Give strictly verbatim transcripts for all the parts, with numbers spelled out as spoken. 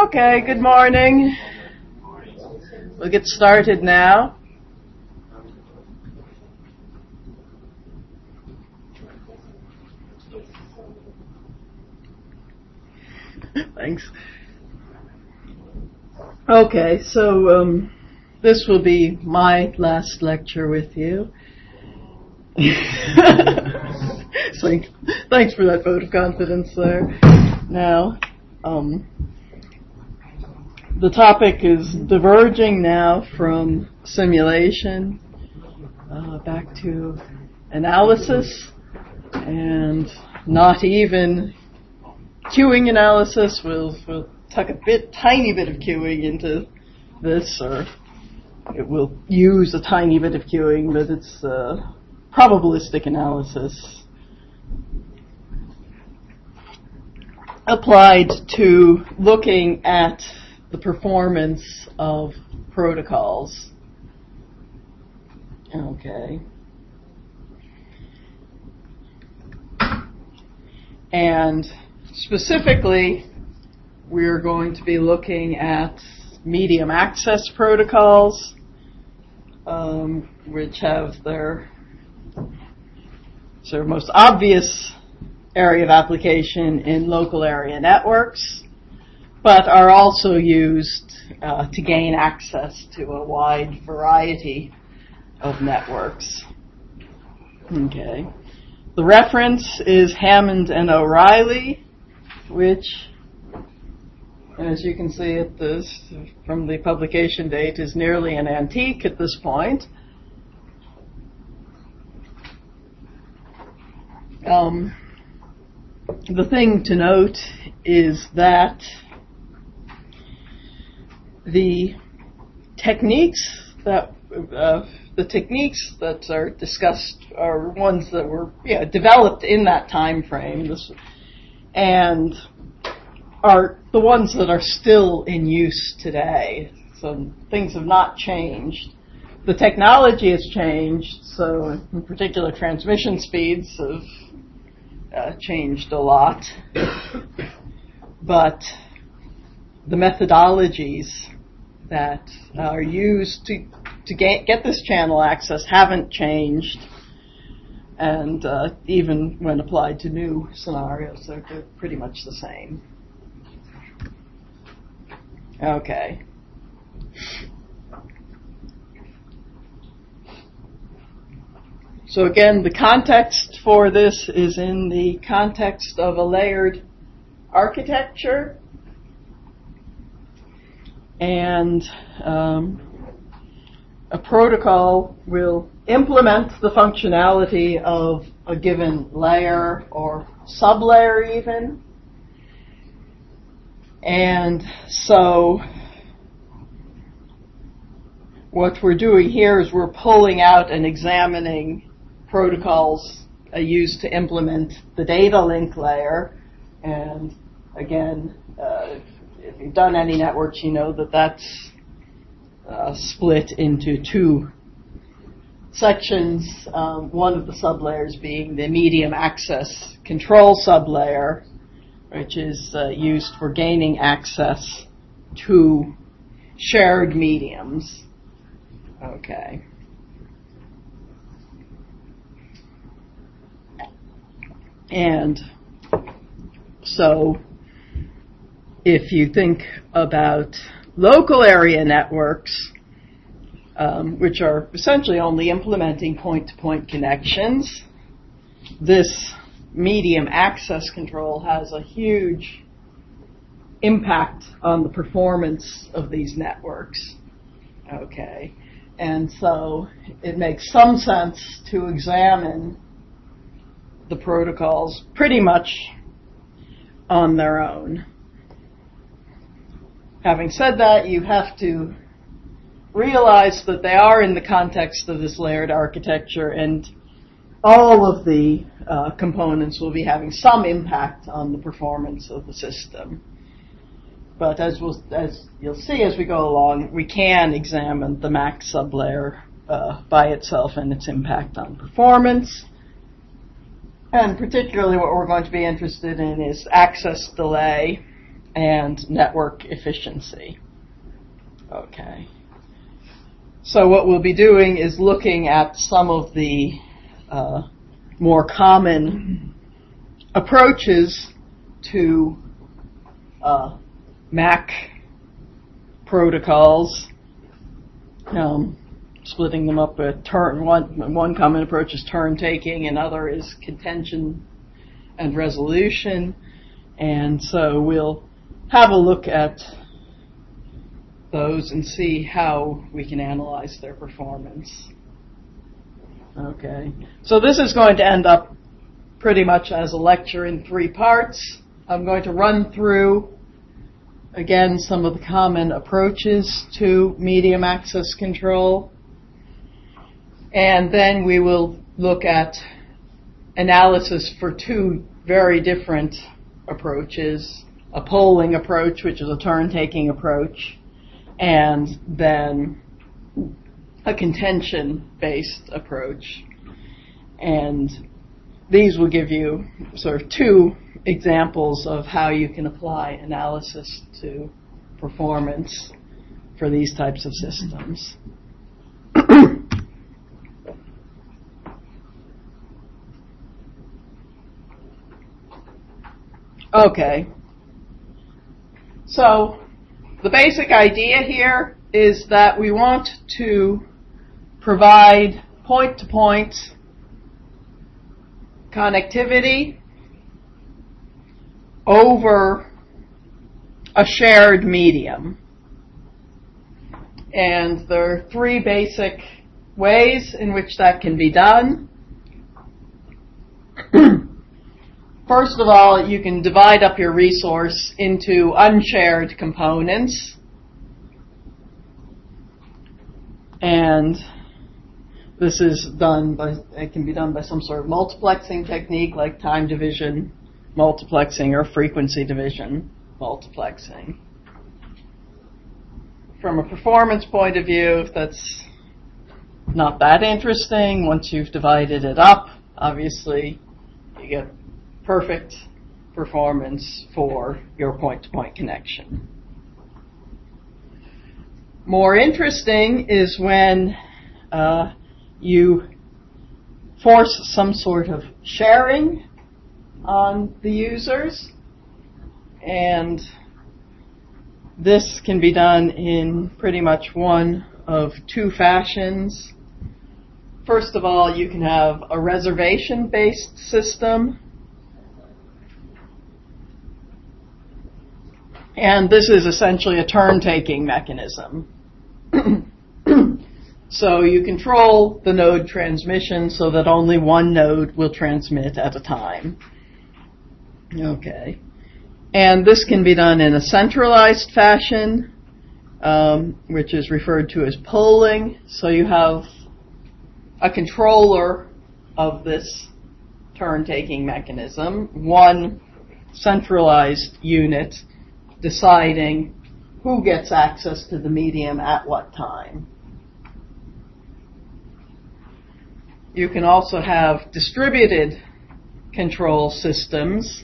Okay, good morning. We'll get started now. Thanks. Okay, so um, this will be my last lecture with you. So, thanks for that vote of confidence there. Now, um, the topic is diverging now from simulation uh, back to analysis, and not even queuing analysis. We'll, we'll tuck a bit, tiny bit of queuing into this, or it will use a tiny bit of queuing, but it's uh, probabilistic analysis applied to looking at the performance of protocols. Okay. And specifically, we're going to be looking at medium access protocols, um, which have their sort of most obvious area of application in local area networks, but are also used uh, to gain access to a wide variety of networks. Okay. The reference is Hammond and O'Reilly, which, as you can see at this, from the publication date, is nearly an antique at this point. Um, the thing to note is that the techniques that uh, the techniques that are discussed are ones that were yeah, developed in that time frame, this, and are the ones that are still in use today. So things have not changed. The technology has changed, so in particular transmission speeds have uh, changed a lot. But the methodologies that are used to to get, get this channel access haven't changed, and uh, even when applied to new scenarios, they're, they're pretty much the same. Okay. So again, the context for this is in the context of a layered architecture, and um, a protocol will implement the functionality of a given layer or sublayer even. And so what we're doing here is we're pulling out and examining protocols uh, used to implement the data link layer. And again, uh, if you've done any networks, you know that that's uh, split into two sections, um, one of the sublayers being the medium access control sublayer, which is uh, used for gaining access to shared mediums. Okay. And so if you think about local area networks, um, which are essentially only implementing point-to-point connections, this medium access control has a huge impact on the performance of these networks. Okay. And so it makes some sense to examine the protocols pretty much on their own. Having said that, you have to realize that they are in the context of this layered architecture, and all of the uh, components will be having some impact on the performance of the system. But as, we'll, as you'll see as we go along, we can examine the max sublayer uh, by itself and its impact on performance. And particularly what we're going to be interested in is access delay and network efficiency. Okay. So what we'll be doing is looking at some of the uh, more common approaches to uh, M A C protocols, um, splitting them up. A turn one one common approach is turn taking, another is contention and resolution, and so we'll have a look at those and see how we can analyze their performance. Okay, so this is going to end up pretty much as a lecture in three parts. I'm going to run through, again, some of the common approaches to medium access control, and then we will look at analysis for two very different approaches, a polling approach, which is a turn-taking approach, and then a contention-based approach. And these will give you sort of two examples of how you can apply analysis to performance for these types of systems. Okay. So the basic idea here is that we want to provide point-to-point connectivity over a shared medium. And there are three basic ways in which that can be done. First of all, you can divide up your resource into unshared components. And this is done by, it can be done by some sort of multiplexing technique like time division multiplexing or frequency division multiplexing. From a performance point of view, that's not that interesting. Once you've divided it up, obviously you get perfect performance for your point-to-point connection. More interesting is when uh, you force some sort of sharing on the users, and this can be done in pretty much one of two fashions. First of all, you can have a reservation-based system, and this is essentially a turn-taking mechanism. So you control the node transmission so that only one node will transmit at a time. Okay. And this can be done in a centralized fashion, um, which is referred to as polling. So you have a controller of this turn-taking mechanism, one centralized unit deciding who gets access to the medium at what time. You can also have distributed control systems,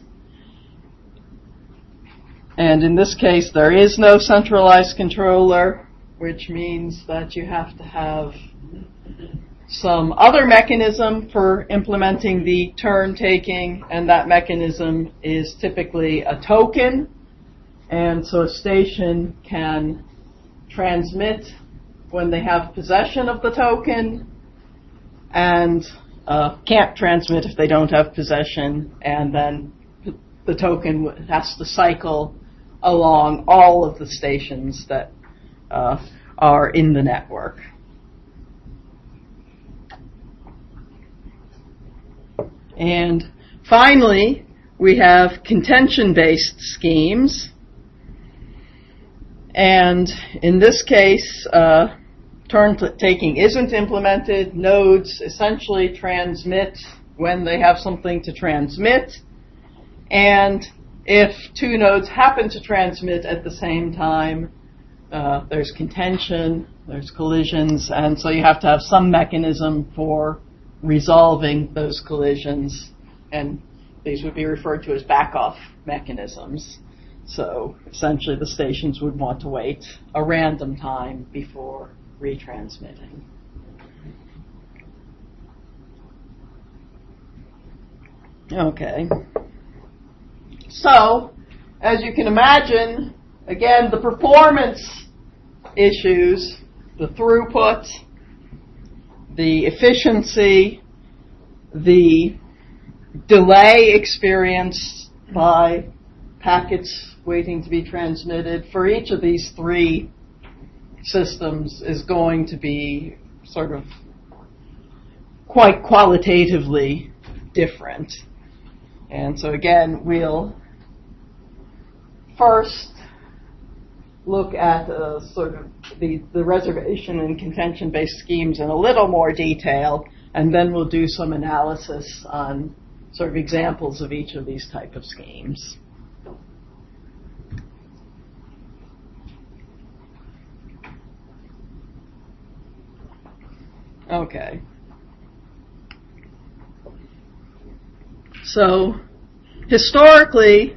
and in this case there is no centralized controller, which means that you have to have some other mechanism for implementing the turn taking, and that mechanism is typically a token. And so a station can transmit when they have possession of the token, and uh, can't transmit if they don't have possession, and then the token has to cycle along all of the stations that uh, are in the network. And finally, we have contention-based schemes. And in this case, uh, turn-taking isn't implemented. Nodes essentially transmit when they have something to transmit. And if two nodes happen to transmit at the same time, uh, there's contention, there's collisions, and so you have to have some mechanism for resolving those collisions, and these would be referred to as back-off mechanisms. So essentially the stations would want to wait a random time before retransmitting. Okay. So, as you can imagine, again, the performance issues, the throughput, the efficiency, the delay experienced by packets waiting to be transmitted for each of these three systems is going to be sort of quite qualitatively different. And so again, we'll first look at uh, sort of the, the reservation and contention-based schemes in a little more detail, and then we'll do some analysis on sort of examples of each of these type of schemes. Okay. So, historically,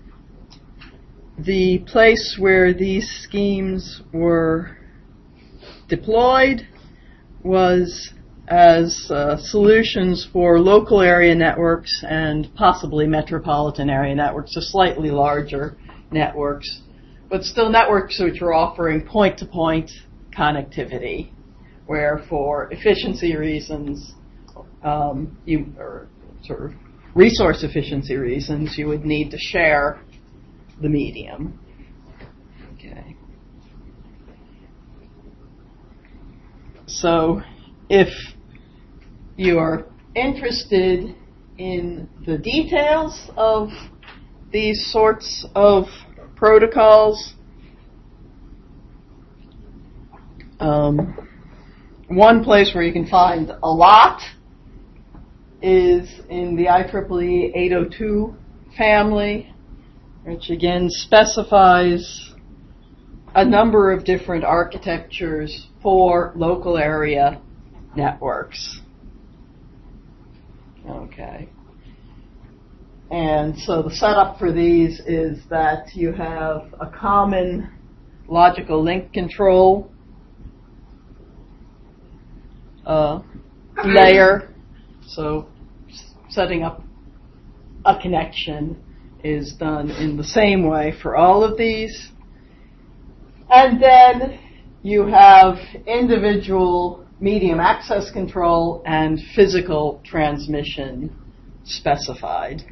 the place where these schemes were deployed was as uh, solutions for local area networks and possibly metropolitan area networks, so slightly larger networks, but still networks which were offering point-to-point connectivity, where for efficiency reasons, um, you or sort of resource efficiency reasons, you would need to share the medium. Okay. So if you are interested in the details of these sorts of protocols, um, one place where you can find a lot is in the I triple E eight oh two family, which again specifies a number of different architectures for local area networks. Okay. And so the setup for these is that you have a common logical link control uh, layer. So setting up a connection is done in the same way for all of these. And then you have individual medium access control and physical transmission specified.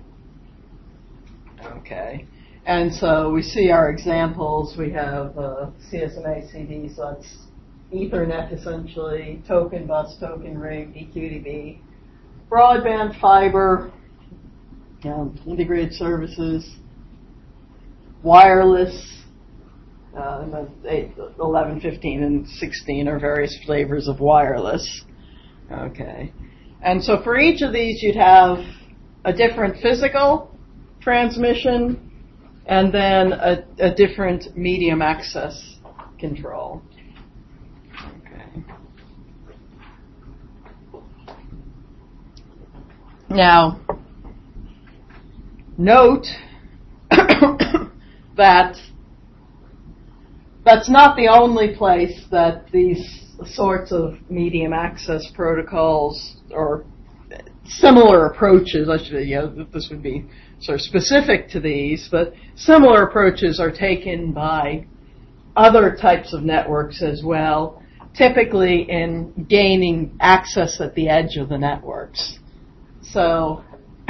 Okay. And so we see our examples. We have uh, C S M A C D, so that's Ethernet essentially, token bus, token ring, D Q D B, broadband fiber, um, integrated services, wireless, uh, and the eight, eleven, fifteen, and sixteen are various flavors of wireless. Okay. And so for each of these, you'd have a different physical transmission and then a, a different medium access control. Okay. Now, note that that's not the only place that these sorts of medium access protocols or similar approaches, I should, you know, this would be sort of specific to these, but similar approaches are taken by other types of networks as well, typically in gaining access at the edge of the networks. So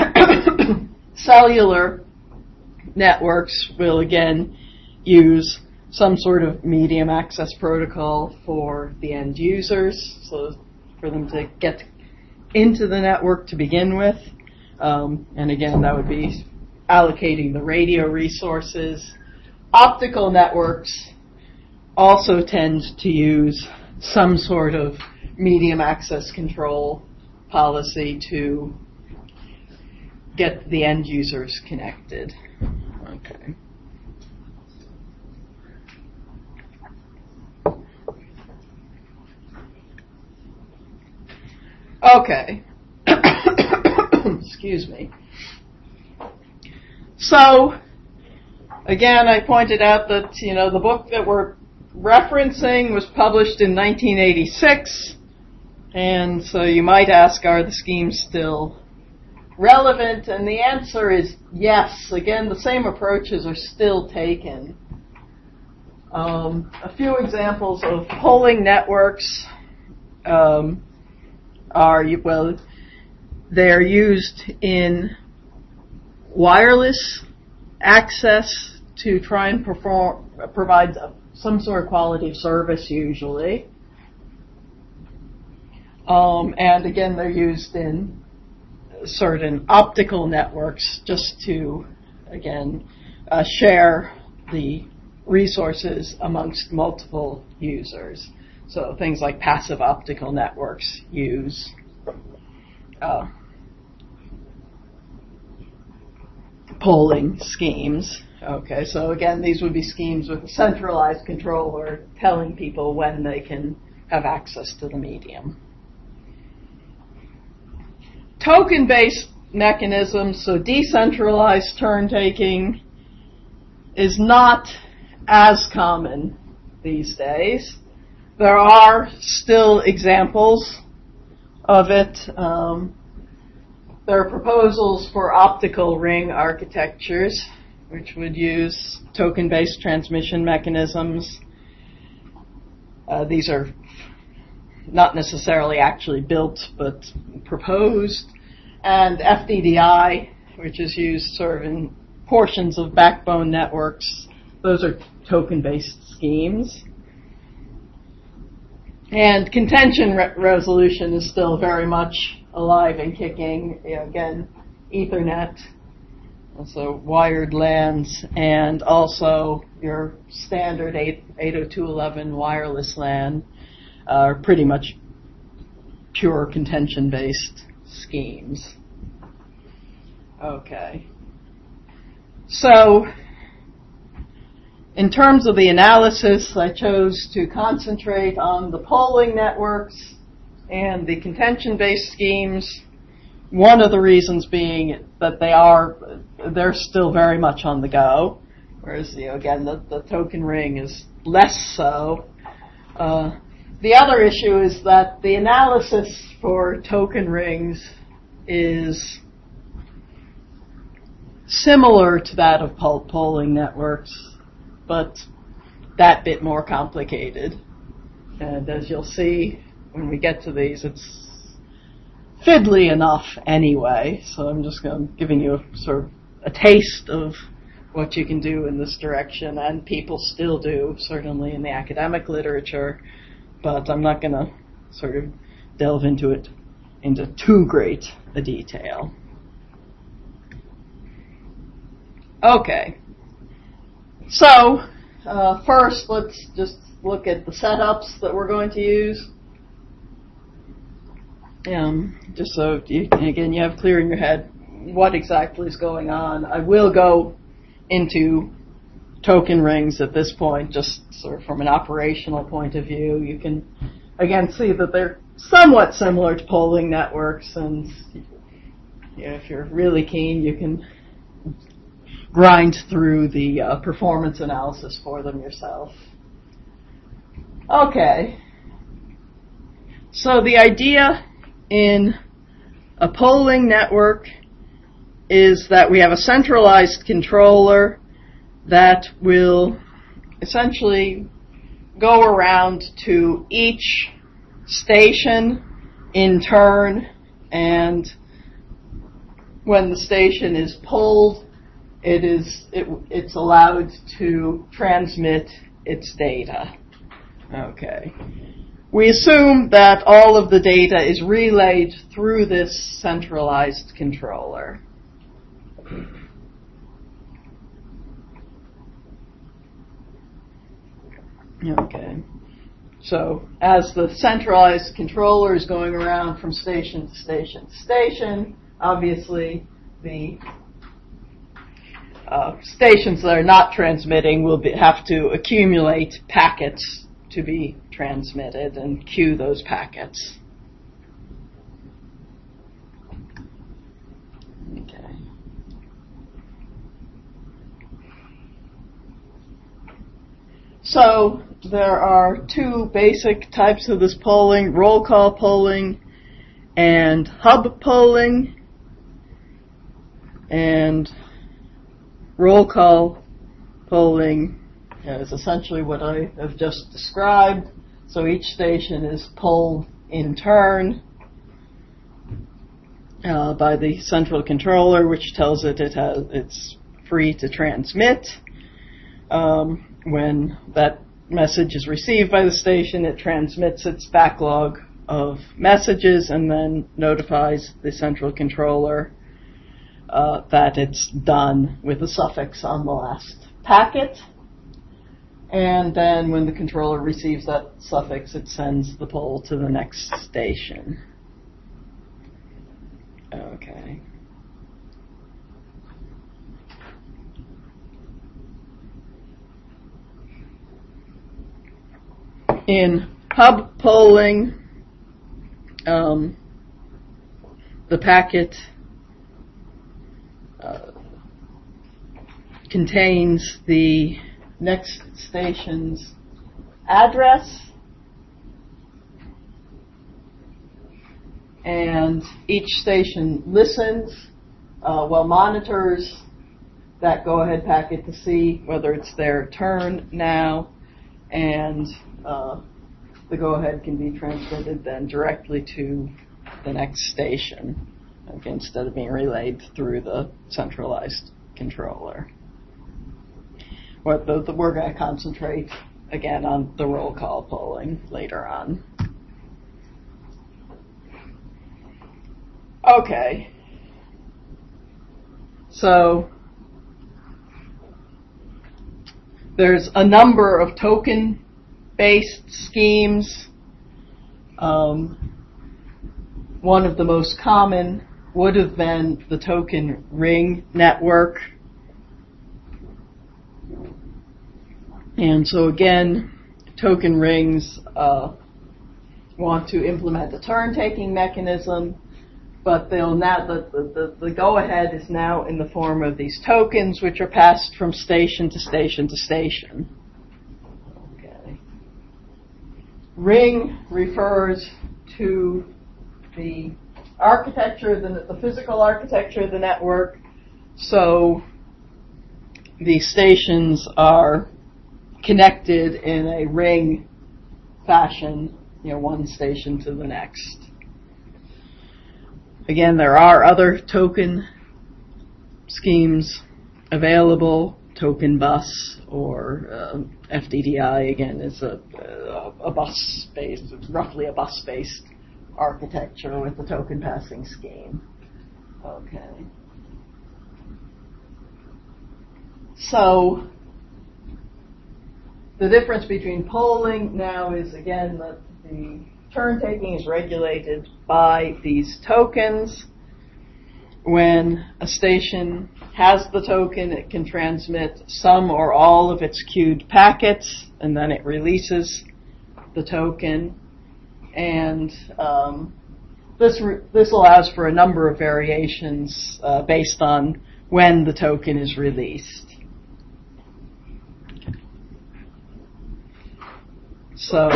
cellular networks will again use some sort of medium access protocol for the end users, so for them to get into the network to begin with. Um, and again, that would be allocating the radio resources. Optical networks also tend to use some sort of medium access control policy to get the end users connected. Okay. Okay. Excuse me. So, again, I pointed out that, you know, the book that we're referencing was published in nineteen eighty-six, and so you might ask, are the schemes still relevant? And the answer is yes. Again, the same approaches are still taken. Um, a few examples of polling networks um, are, well, they're used in wireless access to try and perform, provide some sort of quality of service usually. Um, and again, they're used in certain optical networks just to, again, uh, share the resources amongst multiple users. So things like passive optical networks use uh, polling schemes. Okay, so again, these would be schemes with a centralized controller telling people when they can have access to the medium. Token-based mechanisms, so decentralized turn-taking, is not as common these days. There are still examples of it. Um, there are proposals for optical ring architectures, which would use token-based transmission mechanisms. Uh, these are not necessarily actually built, but proposed. And F D D I, which is used sort of in portions of backbone networks. Those are token-based schemes. And contention re- resolution is still very much alive and kicking. You know, again, Ethernet, also wired LANs, and also your standard eight oh two dot eleven wireless LAN are pretty much pure contention-based schemes. Okay. So, in terms of the analysis, I chose to concentrate on the polling networks and the contention-based schemes. One of the reasons being that they are, they're still very much on the go, whereas, you know, again, the, the token ring is less so. Uh, the other issue is that the analysis for token rings is similar to that of poll- polling networks, but that bit more complicated. And as you'll see when we get to these, it's fiddly enough anyway, so I'm just going, giving you a, sort of a taste of what you can do in this direction, and people still do, certainly in the academic literature, but I'm not going to sort of delve into it into too great a detail. Okay, so uh, first let's just look at the setups that we're going to use. Um, just so, you, again, you have clear in your head what exactly is going on. I will go into token rings at this point, just sort of from an operational point of view. You can, again, see that they're somewhat similar to polling networks, and you know, if you're really keen, you can grind through the uh, performance analysis for them yourself. Okay. So the idea in a polling network is that we have a centralized controller that will essentially go around to each station in turn, and when the station is polled, it is it, it's allowed to transmit its data. Okay. We assume that all of the data is relayed through this centralized controller. Okay. So as the centralized controller is going around from station to station to station, obviously the uh, stations that are not transmitting will be, have to accumulate packets to be transmitted and queue those packets. Okay. So there are two basic types of this polling, roll call polling and hub polling. And roll call polling is essentially what I have just described. So each station is polled in turn uh, by the central controller, which tells it it has it's free to transmit. Um, when that message is received by the station, it transmits its backlog of messages and then notifies the central controller uh, that it's done with a suffix on the last packet. And then when the controller receives that suffix, it sends the poll to the next station. Okay. In hub polling, um, the packet uh, contains the next station's address, and each station listens, uh, well, monitors that go-ahead packet to see whether it's their turn now, and uh, the go-ahead can be transmitted then directly to the next station, okay, instead of being relayed through the centralized controller. What the, the, we're going to concentrate again on the roll call polling later on. Okay. So there's a number of token-based schemes. Um, one of the most common would have been the token ring network. And so again, token rings uh, want to implement a turn-taking mechanism, but they'll now the, the, the go-ahead is now in the form of these tokens, which are passed from station to station to station. Okay. Ring refers to the architecture, the, the physical architecture of the network. So the stations are connected in a ring fashion, you know, one station to the next. Again, there are other token schemes available. Token bus or uh, F D D I, again, is a, a, a bus-based, roughly a bus-based architecture with the token passing scheme. Okay. So the difference between polling now is, again, that the turn-taking is regulated by these tokens. When a station has the token, it can transmit some or all of its queued packets, and then it releases the token. And um, this re- this allows for a number of variations uh, based on when the token is released. So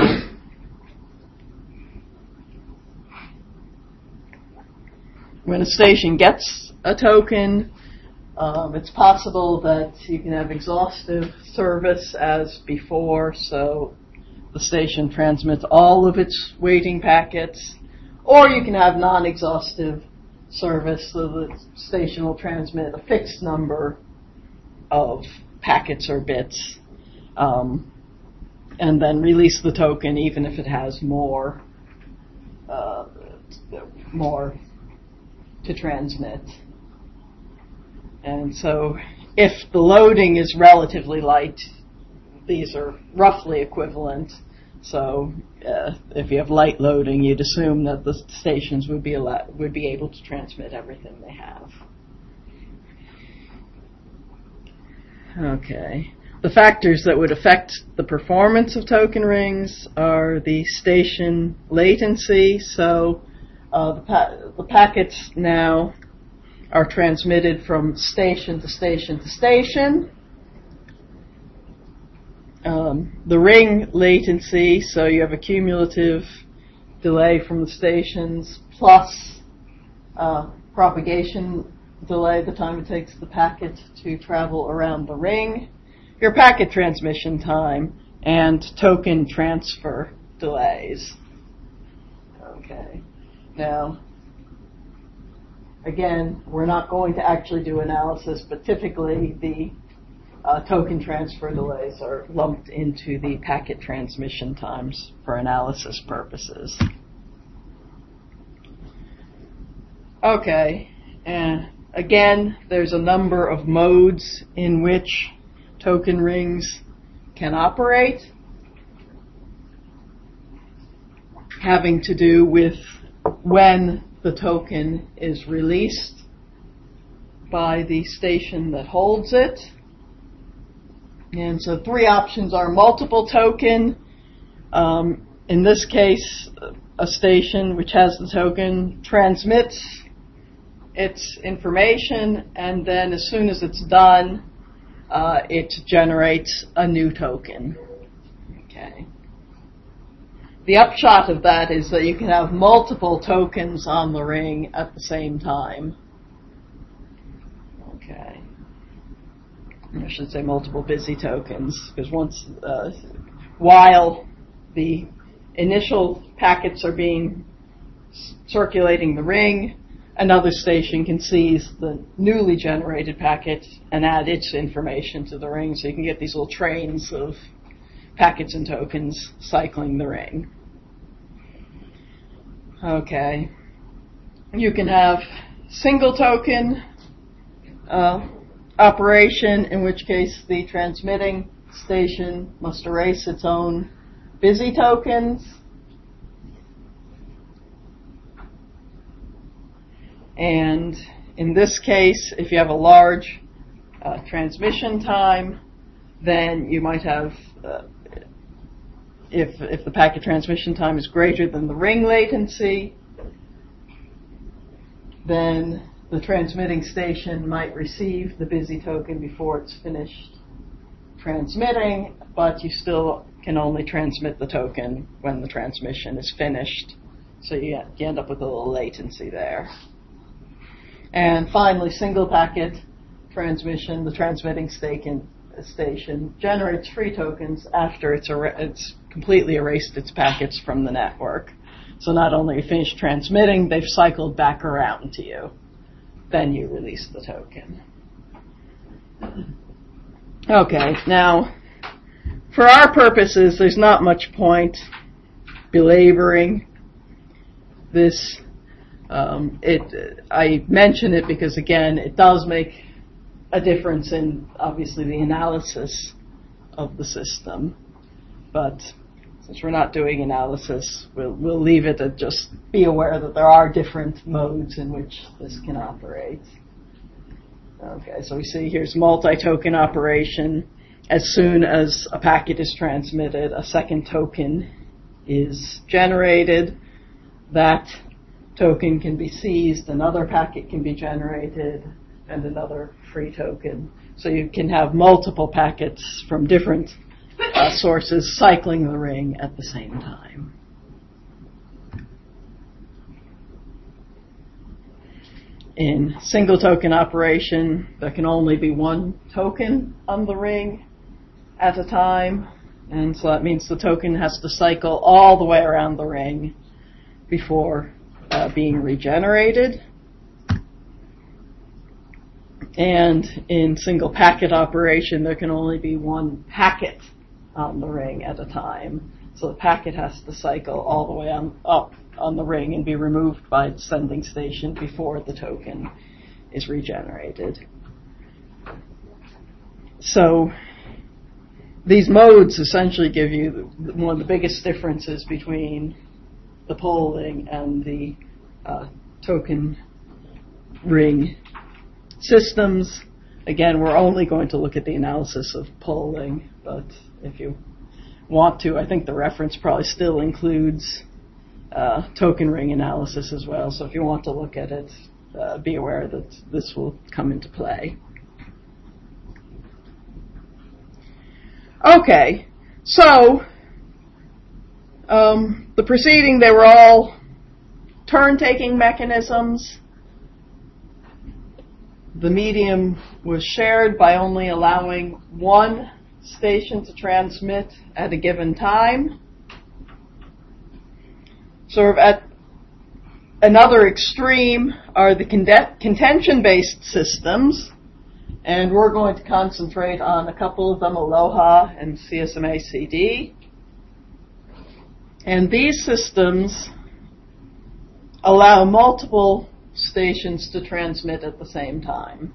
when a station gets a token, um, it's possible that you can have exhaustive service as before, so the station transmits all of its waiting packets, or you can have non-exhaustive service, so the station will transmit a fixed number of packets or bits, um, and then release the token even if it has more, uh, more to transmit. And so if the loading is relatively light, these are roughly equivalent. So uh, if you have light loading, you'd assume that the stations would be al- would be able to transmit everything they have. Okay. The factors that would affect the performance of token rings are the station latency. So uh, the, pa- the packets now are transmitted from station to station to station. um, the ring latency, so you have a cumulative delay from the stations plus uh, propagation delay, the time it takes the packet to travel around the ring, your packet transmission time, and token transfer delays. Okay. Now, again, we're not going to actually do analysis, but typically the uh, token transfer delays are lumped into the packet transmission times for analysis purposes. Okay, and again, there's a number of modes in which token rings can operate, having to do with when the token is released by the station that holds it. And so three options are multiple token. Um, in this case, a station which has the token transmits its information, and then as soon as it's done, uh, it generates a new token. Okay. The upshot of that is that you can have multiple tokens on the ring at the same time. Okay. I should say multiple busy tokens, because once, uh, while the initial packets are being circulating the ring, another station can seize the newly generated packet and add its information to the ring, so you can get these little trains of packets and tokens cycling the ring. Okay. You can have single token uh, operation, in which case the transmitting station must erase its own busy tokens. And in this case, if you have a large uh, transmission time, then you might have, uh, if, if the packet transmission time is greater than the ring latency, then the transmitting station might receive the busy token before it's finished transmitting, but you still can only transmit the token when the transmission is finished. So you, you end up with a little latency there. And finally, single packet transmission, the transmitting station, station generates free tokens after it's, er- it's completely erased its packets from the network. So not only are you finished transmitting, they've cycled back around to you. Then you release the token. Okay, now, for our purposes, there's not much point belaboring this. Um, it, I mention it because, again, it does make a difference in, obviously, the analysis of the system. But since we're not doing analysis, we'll, we'll leave it at just be aware that there are different modes in which this can operate. Okay, so we see here's multi-token operation. As soon as a packet is transmitted, a second token is generated. That token can be seized, another packet can be generated, and another free token. So you can have multiple packets from different uh, sources cycling the ring at the same time. In single token operation, there can only be one token on the ring at a time, and so that means the token has to cycle all the way around the ring before uh, being regenerated. And in single packet operation, there can only be one packet on the ring at a time. So the packet has to cycle all the way on, up on the ring and be removed by the sending station before the token is regenerated. So these modes essentially give you one of the biggest differences between the polling and the uh, token ring systems. Again, we're only going to look at the analysis of polling, but if you want to, I think the reference probably still includes uh, token ring analysis as well. So if you want to look at it, uh, be aware that this will come into play. Okay, So, um, the preceding, they were all turn-taking mechanisms. The medium was shared by only allowing one station to transmit at a given time. Sort of at another extreme are the contention-based systems, and we're going to concentrate on a couple of them, Aloha and C S M A C D. And these systems allow multiple stations to transmit at the same time.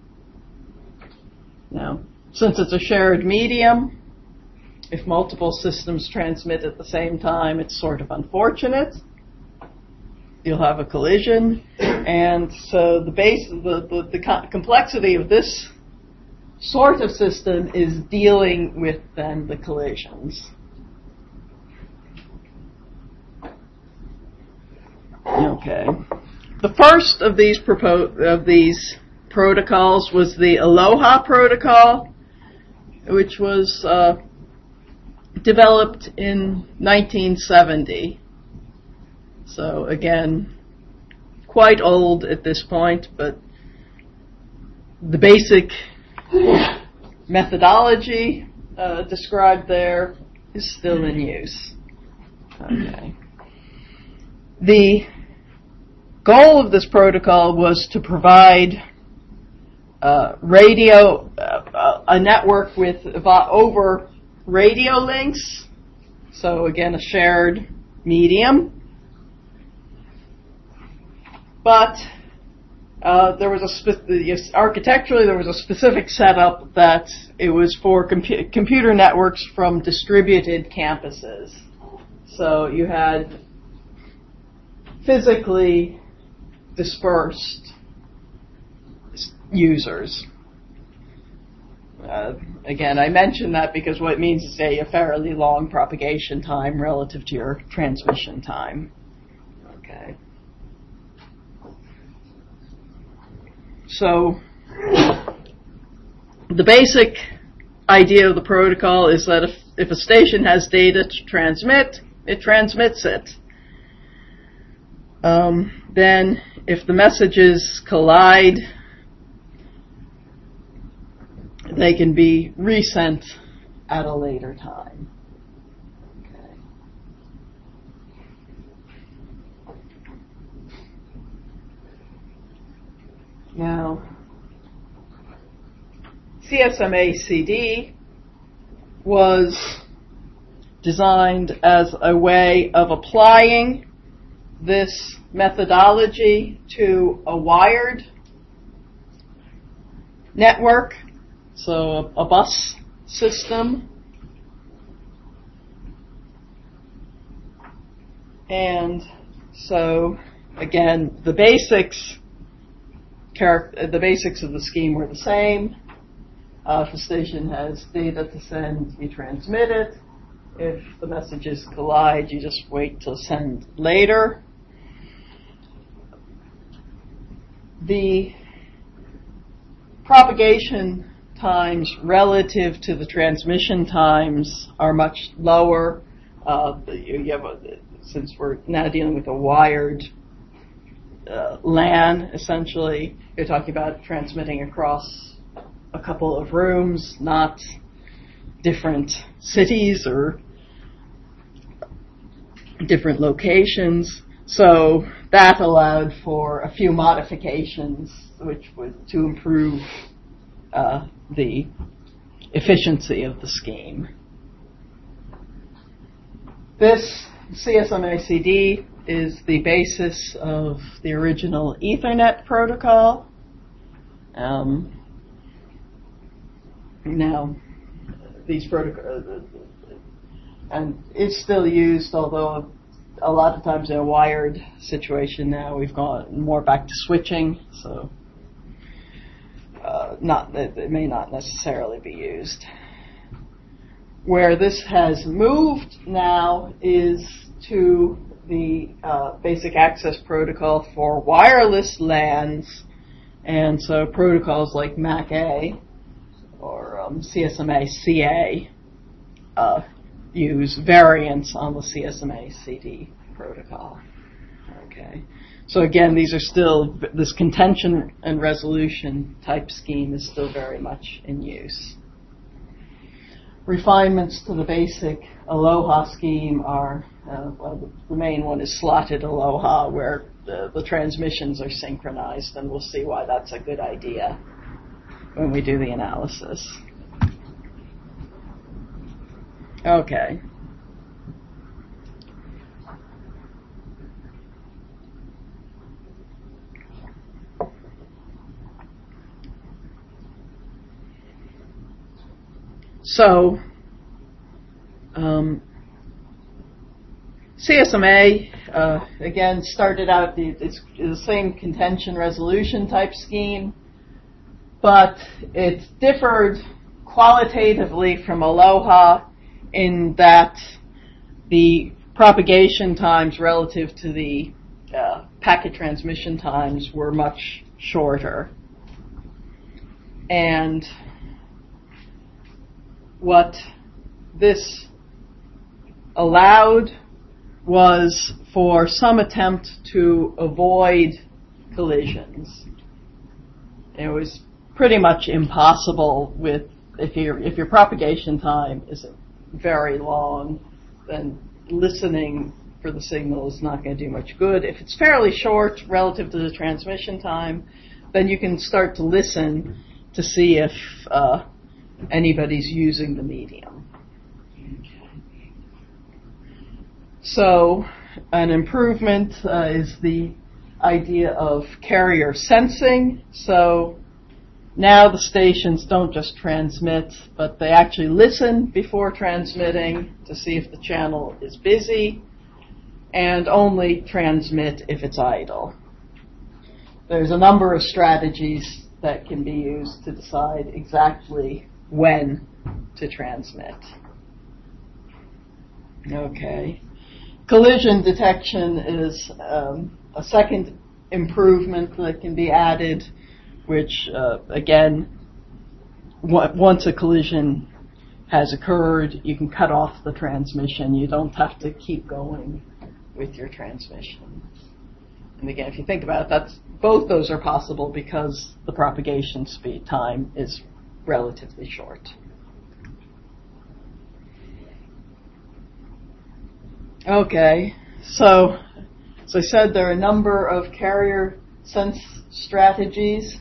Now, since it's a shared medium, if multiple systems transmit at the same time, it's sort of unfortunate. You'll have a collision, and so the base, the, the, the co- complexity of this sort of system is dealing with then the collisions. Okay. The first of these propo- of these protocols was the Aloha protocol, which was uh, developed in nineteen seventy. So again, quite old at this point, but the basic methodology uh, described there is still in use. Okay. The goal of this protocol was to provide uh, radio, uh, a network with over radio links, so again a shared medium. But uh, there was a spe- architecturally there was a specific setup that it was for compu- computer networks from distributed campuses. So you had physically dispersed users. Uh, again, I mention that because what it means is say a fairly long propagation time relative to your transmission time. Okay. So, the basic idea of the protocol is that if, if a station has data to transmit, it transmits it. Um, then, if the messages collide, they can be resent at a later time. Okay. Now, C S M A C D was designed as a way of applying this methodology to a wired network, so a, a bus system. And so, again, the basics charac- the basics of the scheme were the same. Uh, if a station has data to send, you transmit it. If the messages collide, you just wait to send later. The propagation times relative to the transmission times are much lower. Uh, you, you have a, since we're now dealing with a wired uh, LAN, essentially, you're talking about transmitting across a couple of rooms, not different cities or different locations. So that allowed for a few modifications, which was to improve uh, the efficiency of the scheme. This C S M A C D is the basis of the original Ethernet protocol. Um, now, these protocols, and it's still used, although a lot of times in a wired situation now we've gone more back to switching, so uh, not it, it may not necessarily be used. Where this has moved now is to the uh, basic access protocol for wireless LANs, and so protocols like M A C A or um, C S M A C A uh, use variants on the C S M A C D protocol. Okay. So again, these are still, this contention and resolution type scheme is still very much in use. Refinements to the basic Aloha scheme are, uh, well, the main one is slotted Aloha, where the, the transmissions are synchronized, and we'll see why that's a good idea when we do the analysis. Okay. So, um, C S M A, uh, again, started out, the, it's the same contention resolution type scheme, but it differed qualitatively from Aloha in that the propagation times relative to the uh, packet transmission times were much shorter. And what this allowed was for some attempt to avoid collisions. It was pretty much impossible with, if your if your propagation time is very long, then listening for the signal is not going to do much good. If it's fairly short relative to the transmission time, then you can start to listen to see if uh, anybody's using the medium. So an improvement uh, is the idea of carrier sensing. So now the stations don't just transmit, but they actually listen before transmitting to see if the channel is busy, and only transmit if it's idle. There's a number of strategies that can be used to decide exactly when to transmit. Okay. Collision detection is um, a second improvement that can be added, which, uh, again, w- once a collision has occurred, you can cut off the transmission. You don't have to keep going with your transmission. And again, if you think about it, that's, both those are possible because the propagation speed time is relatively short. Okay, so as I said, there are a number of carrier sense strategies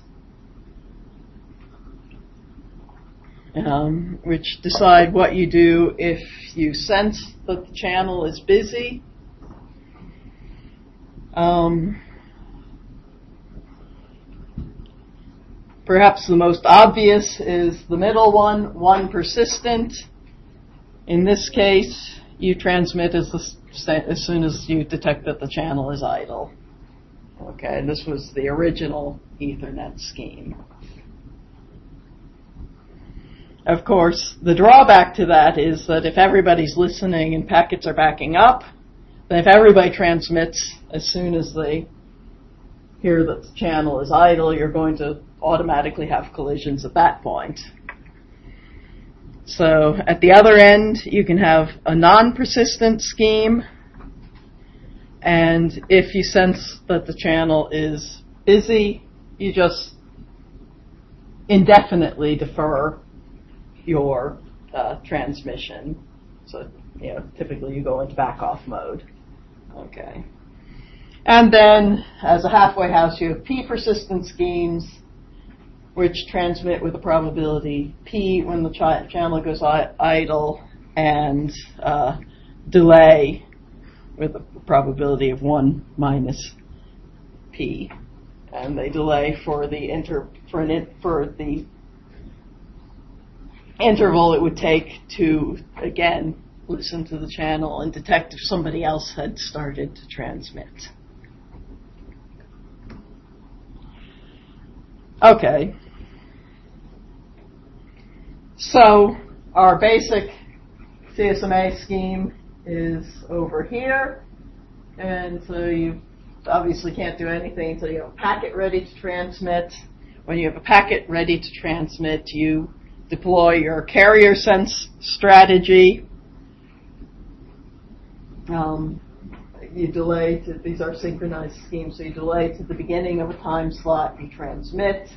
um, which decide what you do if you sense that the channel is busy. Um, perhaps the most obvious is the middle one, one persistent. In this case, you transmit as, the, as soon as you detect that the channel is idle. Okay, this was the original Ethernet scheme. Of course, the drawback to that is that if everybody's listening and packets are backing up, then if everybody transmits as soon as they hear that the channel is idle, you're going to automatically have collisions at that point. So at the other end, you can have a non-persistent scheme, and if you sense that the channel is busy, you just indefinitely defer your uh, transmission. So, you know, typically you go into back-off mode. Okay. And then, as a halfway house, you have P-persistent schemes, which transmit with a probability P when the ch- channel goes I- idle, and uh, delay with a probability of one minus P. And they delay for the inter for an in- for the interval it would take to, again, listen to the channel and detect if somebody else had started to transmit. Okay. So our basic C S M A scheme is over here, and so you obviously can't do anything until you have a packet ready to transmit. When you have a packet ready to transmit, you deploy your carrier sense strategy, um, you delay to, these are synchronized schemes, so you delay to the beginning of a time slot, you transmit,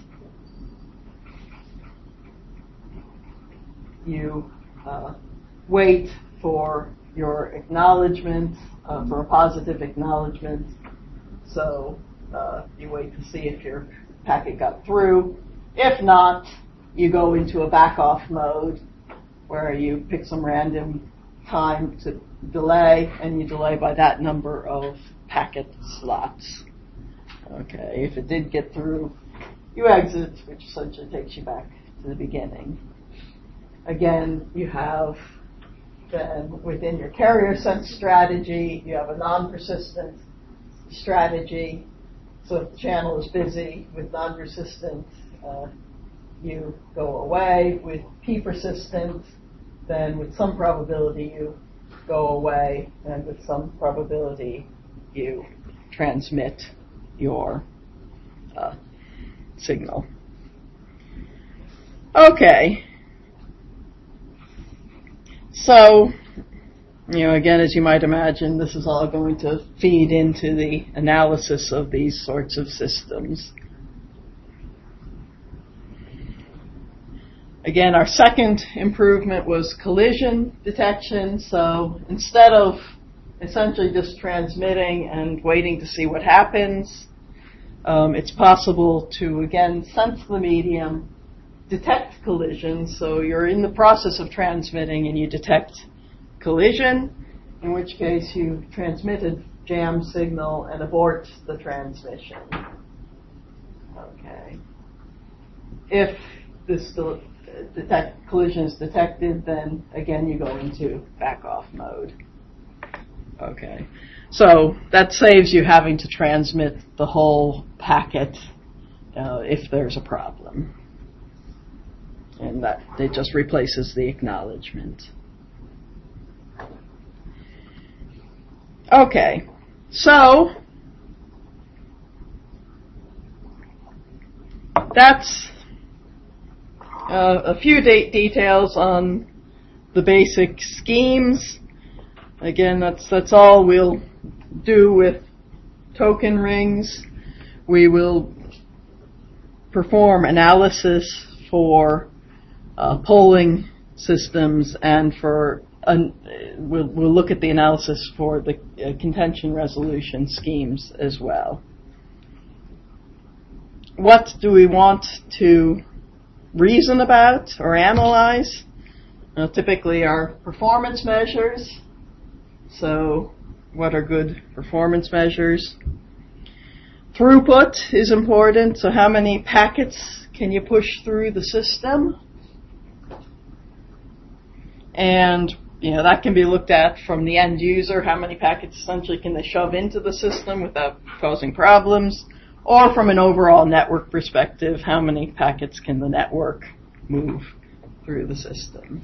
you uh, wait for your acknowledgement, uh, for a positive acknowledgement, so uh, you wait to see if your packet got through. If not, you go into a back-off mode where you pick some random time to delay, and you delay by that number of packet slots. Okay, if it did get through, you exit, which essentially takes you back to the beginning. Again, you have then within your carrier sense strategy, you have a non-persistent strategy. So if the channel is busy with non-persistent, uh, you go away. With p-persistent, then with some probability you go away, and with some probability you transmit your uh, signal. Okay. So, you know, again, as you might imagine, this is all going to feed into the analysis of these sorts of systems. Again, our second improvement was collision detection. So instead of essentially just transmitting and waiting to see what happens, um, it's possible to, again, sense the medium, detect collision. So you're in the process of transmitting and you detect collision, in which case you transmitted jam signal and abort the transmission. Okay. If this detect collision is detected, then again you go into back-off mode. Okay. So that saves you having to transmit the whole packet uh, if there's a problem. And that it just replaces the acknowledgement. Okay, so that's uh, a few de- details on the basic schemes. Again, that's that's all we'll do with token rings. We will perform analysis for uh, polling systems, and for uh, we'll, we'll look at the analysis for the uh, contention resolution schemes as well. What do we want to reason about or analyze? Well, typically our performance measures. So what are good performance measures? Throughput is important. So how many packets can you push through the system? And you know, that can be looked at from the end user. How many packets essentially can they shove into the system without causing problems? Or from an overall network perspective, how many packets can the network move through the system?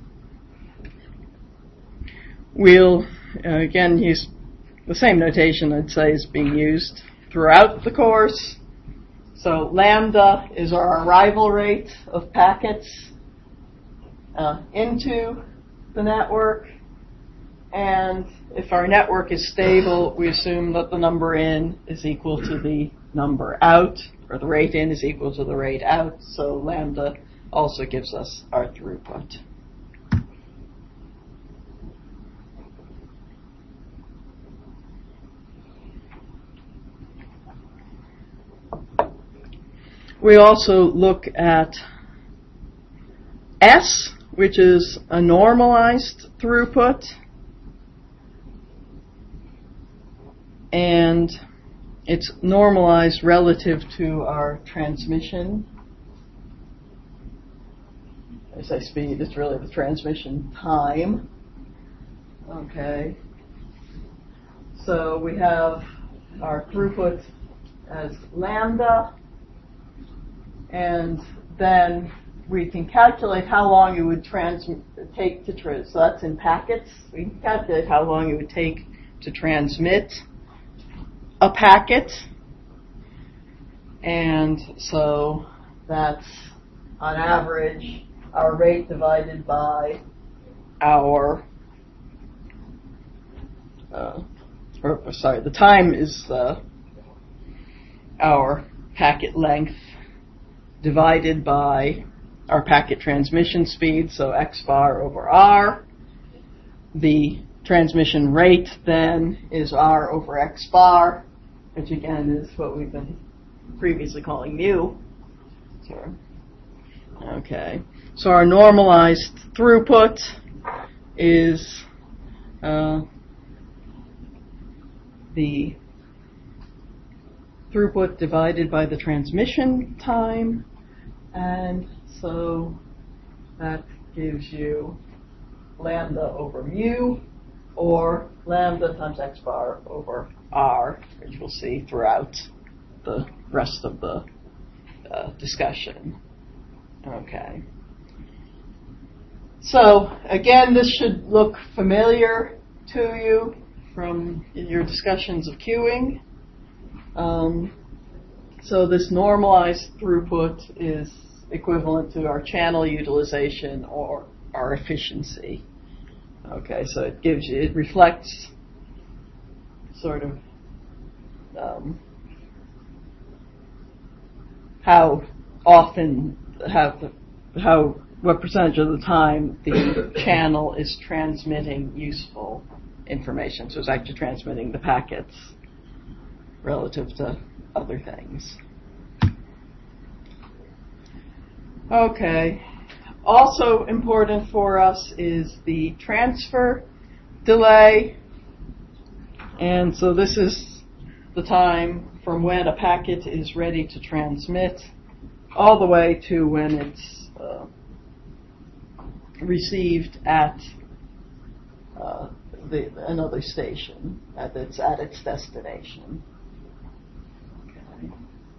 We'll, uh, again, use the same notation I'd say is being used throughout the course. So lambda is our arrival rate of packets uh, into the network. And if our network is stable, we assume that the number in is equal to the number out, or the rate in is equal to the rate out. So lambda also gives us our throughput. We also look at S, which is a normalized throughput. And it's normalized relative to our transmission. I say speed, it's really the transmission time. Okay. So we have our throughput as lambda, and then we can calculate how long it would trans- take to transmit. So that's in packets. We can calculate how long it would take to transmit a packet, and so that's on average our rate divided by our uh, or sorry, the time is uh, our packet length divided by our packet transmission speed, so x bar over r. The transmission rate then is r over x bar, which again is what we've been previously calling mu. So, okay, so our normalized throughput is uh, the throughput divided by the transmission time, and so that gives you lambda over mu, or lambda times x bar over r, which we'll see throughout the rest of the uh, discussion. Okay. So again, this should look familiar to you from your discussions of queuing. Um, so this normalized throughput is equivalent to our channel utilization or our efficiency. Okay, so it gives you, it reflects sort of um, how often, how, how, what percentage of the time the channel is transmitting useful information. So it's actually transmitting the packets relative to other things. Okay. Also important for us is the transfer delay. And so this is the time from when a packet is ready to transmit all the way to when it's uh, received at uh, the, another station, at its, at its destination. Okay.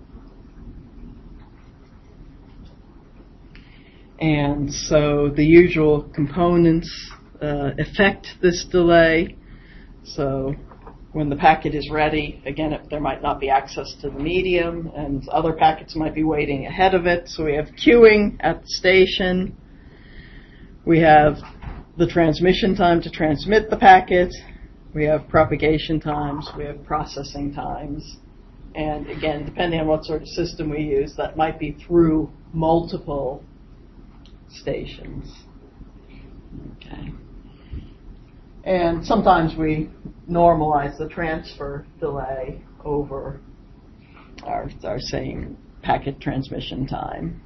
And so the usual components uh, affect this delay. So when the packet is ready, again, if there might not be access to the medium, and other packets might be waiting ahead of it. So we have queuing at the station. We have the transmission time to transmit the packet. We have propagation times. We have processing times. And again, depending on what sort of system we use, that might be through multiple stations. Okay. And sometimes we normalize the transfer delay over our, our same packet transmission time.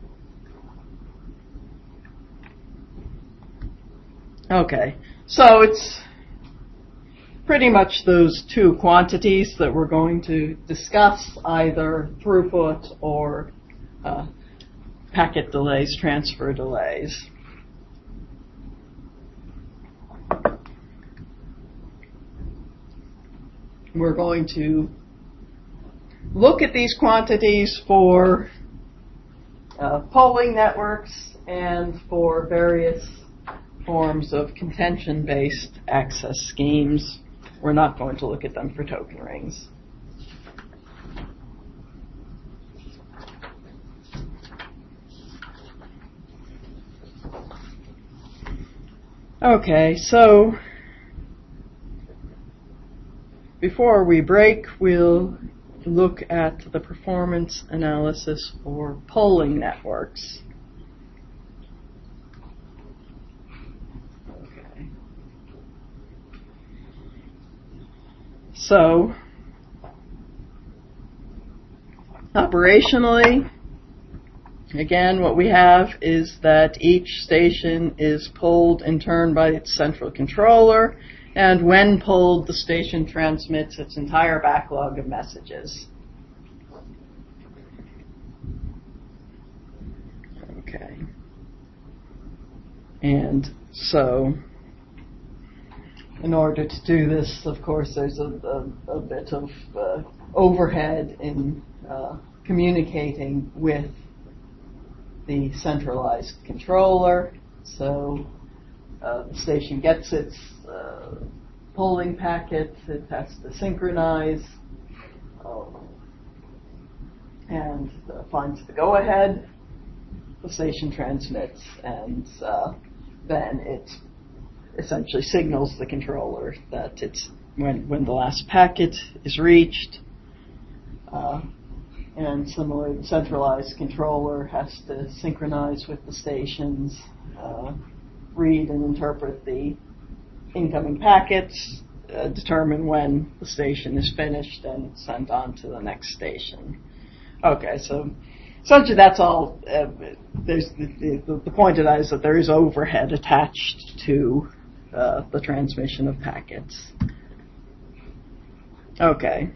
Okay, so it's pretty much those two quantities that we're going to discuss, either throughput or uh, packet delays, transfer delays. We're going to look at these quantities for uh, polling networks and for various forms of contention-based access schemes. We're not going to look at them for token rings. Okay, so before we break, we'll look at the performance analysis for polling networks. Okay. So, operationally, again, what we have is that each station is polled in turn by its central controller, and when polled, the station transmits its entire backlog of messages. Okay. And so, in order to do this, of course, there's a, a, a bit of uh, overhead in uh, communicating with the centralized controller. So uh, the station gets its uh, polling packet, it has to synchronize um, and uh, finds the go-ahead. The station transmits, and uh, then it essentially signals the controller that it's when when the last packet is reached. Uh, and similarly, the centralized controller has to synchronize with the stations, uh, read and interpret the incoming packets, uh, determine when the station is finished, and send on to the next station. Okay, so essentially that's all. Uh, there's the, the, the point of that is that there is overhead attached to uh, the transmission of packets. Okay.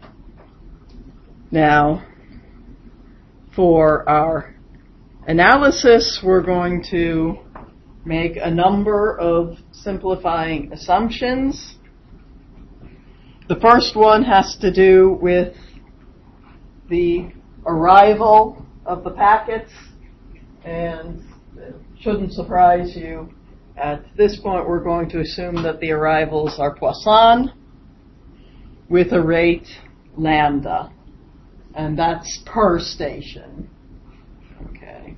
Now, for our analysis, we're going to make a number of simplifying assumptions. The first one has to do with the arrival of the packets, and it shouldn't surprise you. At this point, we're going to assume that the arrivals are Poisson with a rate lambda, and that's per station. Okay.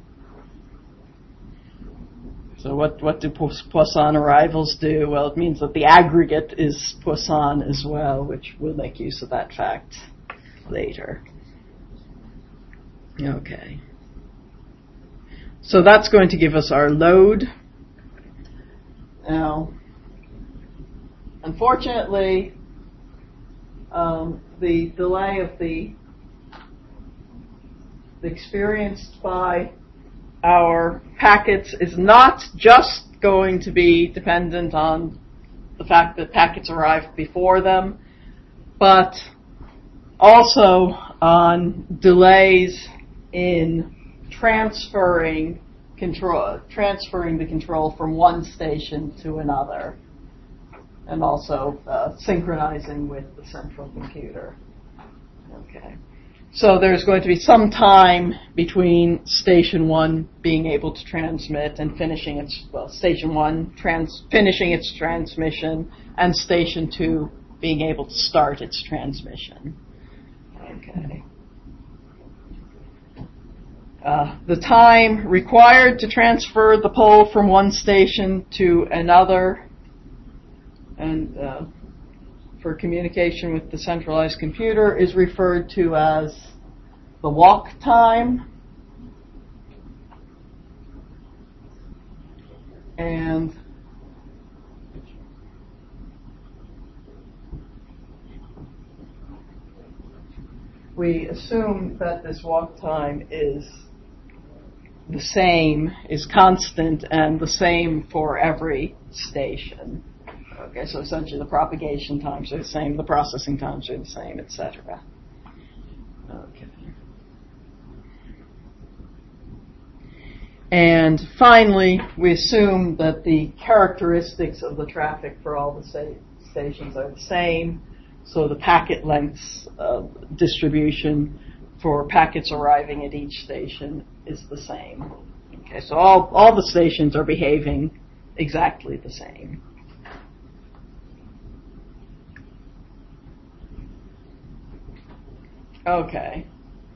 So what, what do Poisson arrivals do? Well, it means that the aggregate is Poisson as well, which we'll make use of that fact later. Okay. So that's going to give us our load. Now, unfortunately, um, the delay of the experienced by our packets is not just going to be dependent on the fact that packets arrived before them, but also on delays in transferring control, transferring the control from one station to another, and also uh, synchronizing with the central computer. Okay. So there's going to be some time between station one being able to transmit and finishing its, well, station one trans, finishing its transmission, and station two being able to start its transmission. Okay. Uh, the time required to transfer the pole from one station to another, and uh, for communication with the centralized computer, is referred to as the walk time. And we assume that this walk time is the same, is constant, and the same for every station. Okay, so essentially the propagation times are the same, the processing times are the same, et cetera. Okay. And finally, we assume that the characteristics of the traffic for all the sta- stations are the same. So the packet lengths uh, distribution for packets arriving at each station is the same. Okay, so all, all the stations are behaving exactly the same. Okay.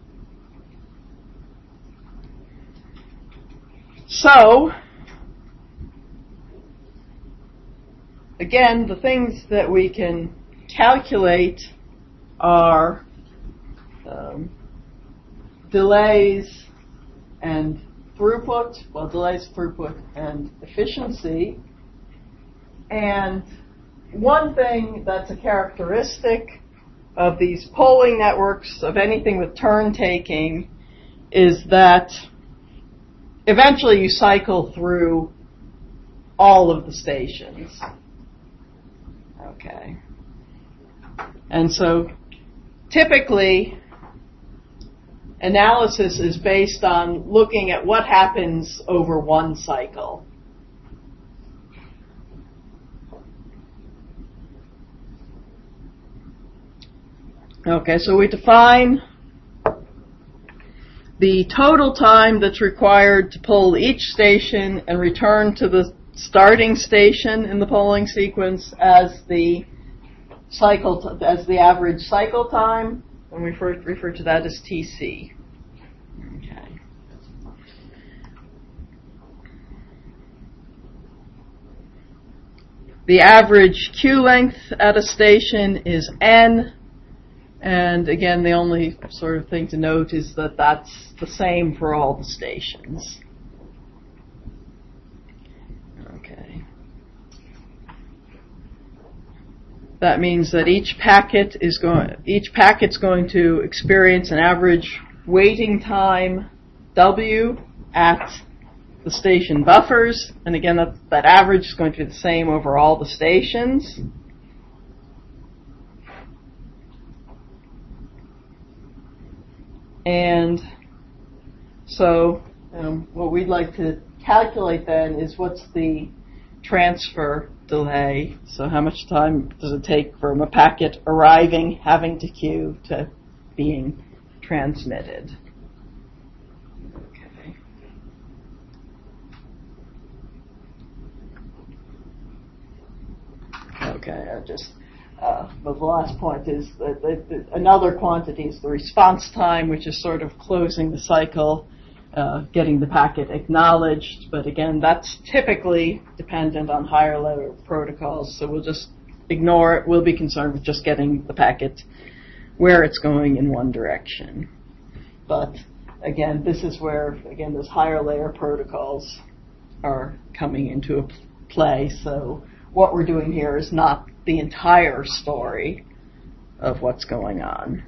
So, again, the things that we can calculate are um, delays and throughput, well, delays, throughput, and efficiency. And one thing that's a characteristic of these polling networks, of anything with turn taking, is that eventually you cycle through all of the stations. Okay. And so typically analysis is based on looking at what happens over one cycle. Okay, so we define the total time that's required to poll each station and return to the starting station in the polling sequence as the cycle t- as the average cycle time, and we refer, refer to that as T C. Okay. the average queue length at a station is N. And again, the only sort of thing to note is that that's the same for all the stations. Okay. That means that each packet is going, each packet's going to experience an average waiting time W at the station buffers, and again, that, that average is going to be the same over all the stations. And so um, what we'd like to calculate then is what's the transfer delay. So how much time does it take from a packet arriving, having to queue, to being transmitted? Okay. Okay, I just Uh, but the last point is that the, the, another quantity is the response time, which is sort of closing the cycle, uh, getting the packet acknowledged. But again, that's typically dependent on higher level protocols, so we'll just ignore it. We'll be concerned with just getting the packet where it's going in one direction. But again, this is where, again, those higher layer protocols are coming into play. So what we're doing here is not the entire story of what's going on.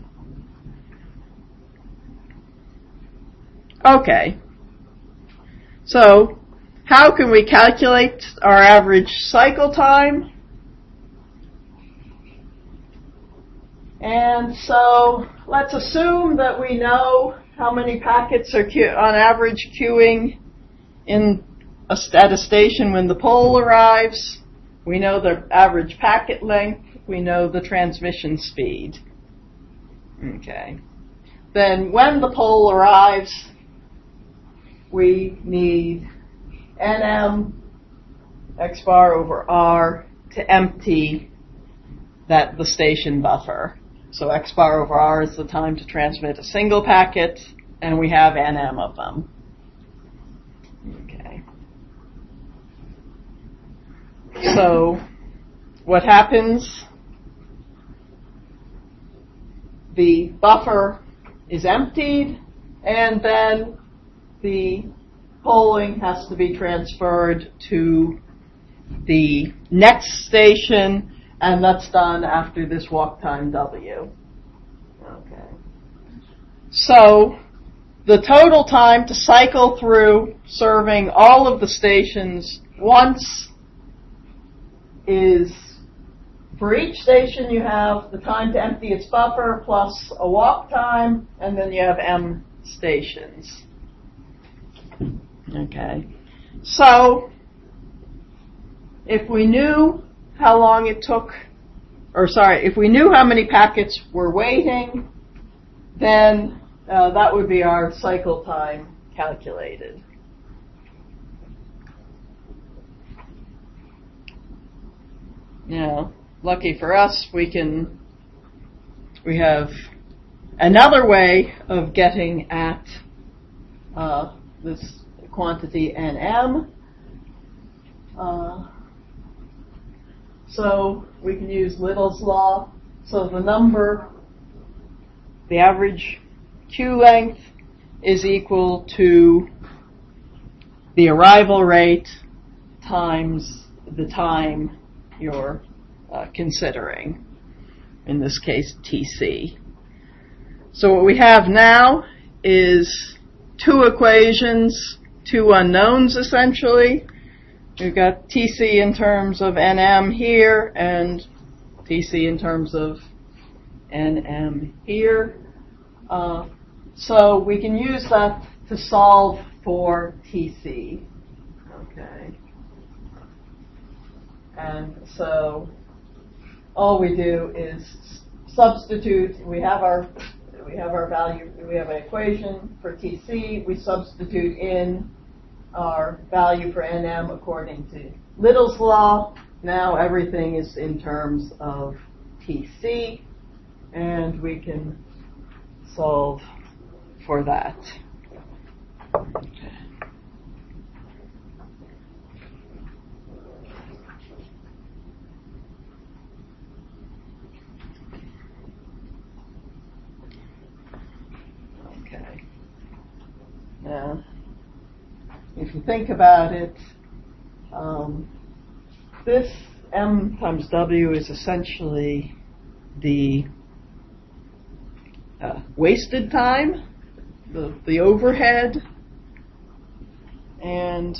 Okay. So, how can we calculate our average cycle time? And so, let's assume that we know how many packets are que- on average queuing in a, at a station when the pole arrives. We know the average packet length. We know the transmission speed. Okay. Then when the pole arrives, we need N M X bar over R to empty that the station buffer. So X bar over R is the time to transmit a single packet, and we have N M of them. Okay. So, what happens? The buffer is emptied, and then the polling has to be transferred to the next station, and that's done after this walk time W. Okay. So, the total time to cycle through serving all of the stations once is, for each station you have the time to empty its buffer plus a walk time, and then you have M stations. Okay. So, if we knew how long it took, or sorry, if we knew how many packets were waiting, then uh, that would be our cycle time calculated. Now, lucky for us, we can, we have another way of getting at uh, this quantity N M. Uh, so we can use Little's law. So the number, the average queue length is equal to the arrival rate times the time you're uh, considering, in this case T C. So what we have now is two equations, two unknowns essentially. We've got T C in terms of N M here and T C in terms of N M here. Uh, so we can use that to solve for T C. Okay. And so all we do is substitute. We have our we have our value. We have an equation for T C. We substitute in our value for N M according to Little's law. Now everything is in terms of T C, and we can solve for that. if you think about it, um, this M times W is essentially the uh, wasted time, the, the overhead, and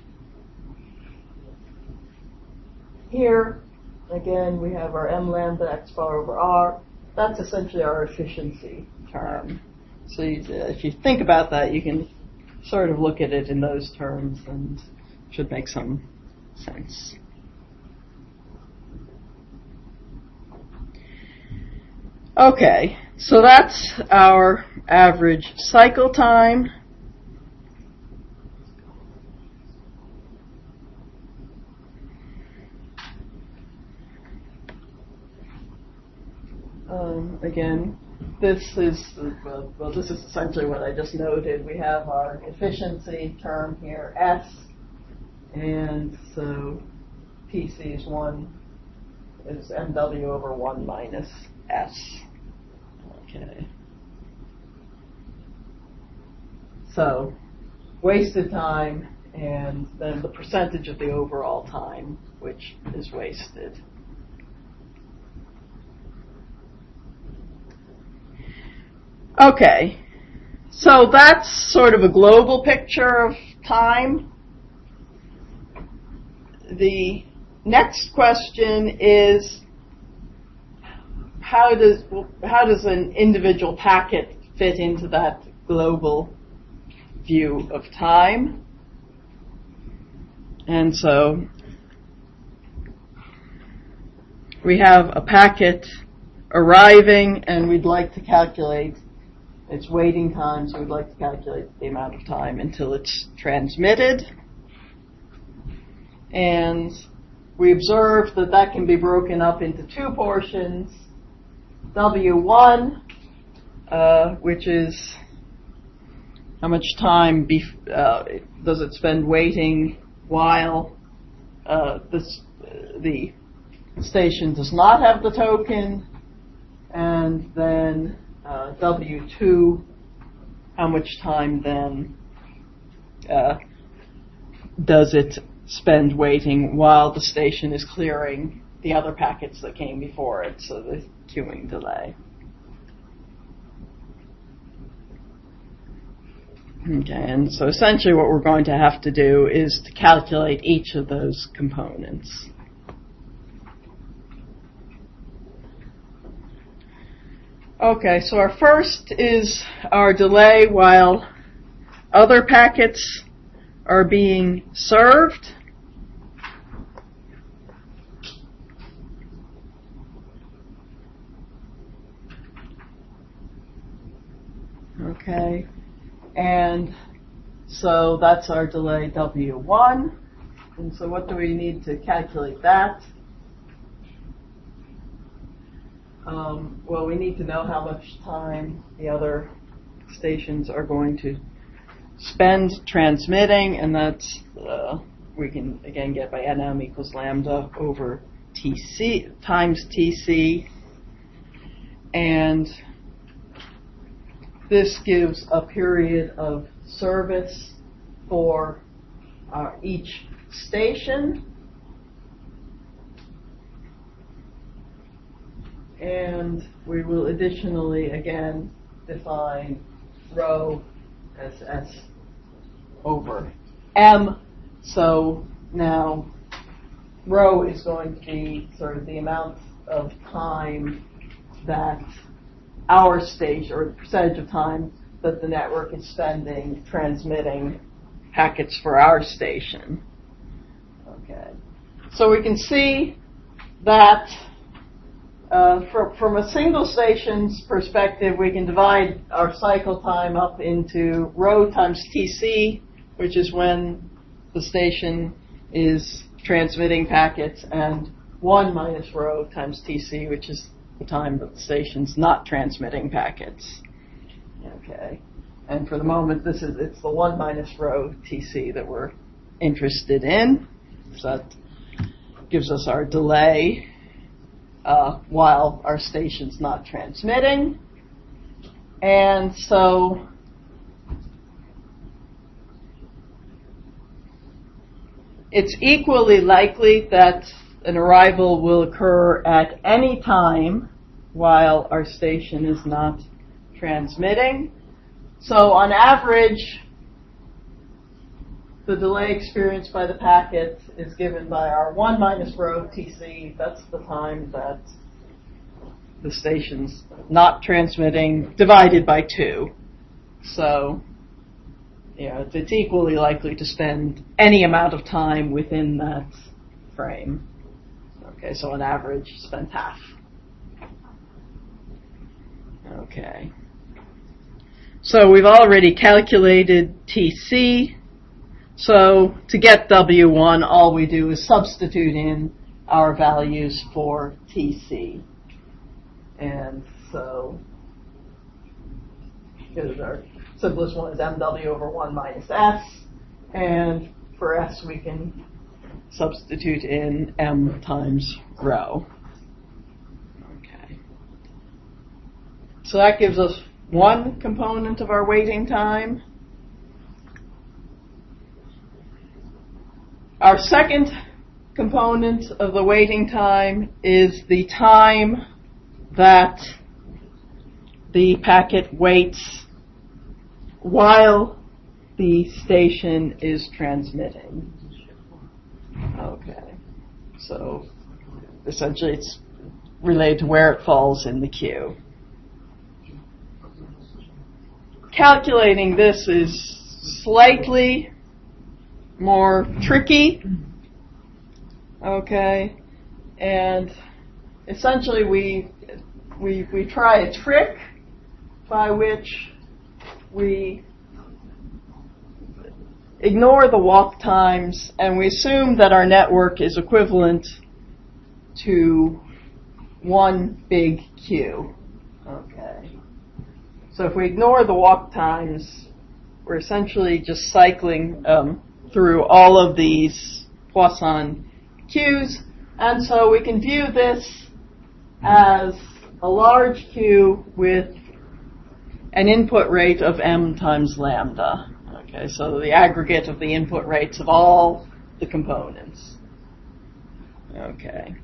here, again, we have our M lambda x bar over R. That's essentially our efficiency term. So you, uh, if you think about that, you can sort of look at it in those terms and it should make some sense. Okay, so that's our average cycle time. Um, again, this is, well, well, this is essentially what I just noted. We have our efficiency term here, S, and so P C is one, is M W over one minus S. Okay. So, wasted time, and then the percentage of the overall time, which is wasted. Okay, so that's sort of a global picture of time. The next question is, how does how does an individual packet fit into that global view of time? And so we have a packet arriving, and we'd like to calculate its waiting time, so we'd like to calculate the amount of time until it's transmitted. And we observe that that can be broken up into two portions. W one, uh, which is how much time bef- uh, does it spend waiting while uh, this, uh, the station does not have the token, and then Uh, W two, how much time then uh, does it spend waiting while the station is clearing the other packets that came before it, so the queuing delay. Okay, and so essentially what we're going to have to do is to calculate each of those components. Okay, so our first is our delay while other packets are being served. Okay, and so that's our delay W one. And so what do we need to calculate that? Um, well, we need to know how much time the other stations are going to spend transmitting, and that's, uh, we can again get by N M equals lambda over T C times T C. And this gives a period of service for uh, each station. And we will additionally, again, define rho as S over M. So now rho is going to be sort of the amount of time that our station, or the percentage of time that the network is spending transmitting packets for our station. Okay. So we can see that Uh, for, from a single station's perspective, we can divide our cycle time up into rho times T C, which is when the station is transmitting packets, and one minus rho times T C, which is the time that the station's not transmitting packets. Okay. And for the moment, this is it's the one minus rho T C that we're interested in. So that gives us our delay Uh, while our station's not transmitting. And so it's equally likely that an arrival will occur at any time while our station is not transmitting. So on average, the delay experienced by the packet is given by our one minus rho T C. That's the time that the station's not transmitting, divided by two. So, yeah, it's equally likely to spend any amount of time within that frame. Okay, so on average, spend half. Okay. So we've already calculated T C. So to get W one, all we do is substitute in our values for T C. And so, because our simplest one is M W over one minus S. And for S, we can substitute in M times rho. Okay. So that gives us one component of our waiting time. Our second component of the waiting time is the time that the packet waits while the station is transmitting. Okay. So essentially it's related to where it falls in the queue. Calculating this is slightly more tricky. Okay. And essentially we we we try a trick by which we ignore the walk times and we assume that our network is equivalent to one big queue. Okay. So if we ignore the walk times, we're essentially just cycling um, through all of these Poisson queues, and so we can view this as a large queue with an input rate of m times lambda. Okay, so the aggregate of the input rates of all the components. Okay.